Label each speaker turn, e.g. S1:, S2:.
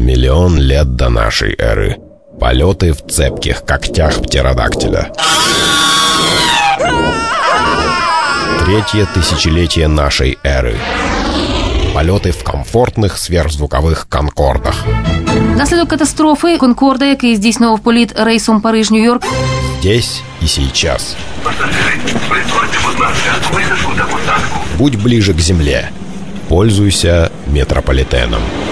S1: Миллион лет до нашей эры. Полеты в цепких когтях птеродактиля. Третье тысячелетие нашей эры. Полети в комфортних сверхзвукових конкордах.
S2: Наслідок катастрофи Конкорда, який здійснював політ рейсом Париж-Нью-Йорк.
S1: Здесь и сейчас. Будь ближе к земле. Пользуйся метрополитеном.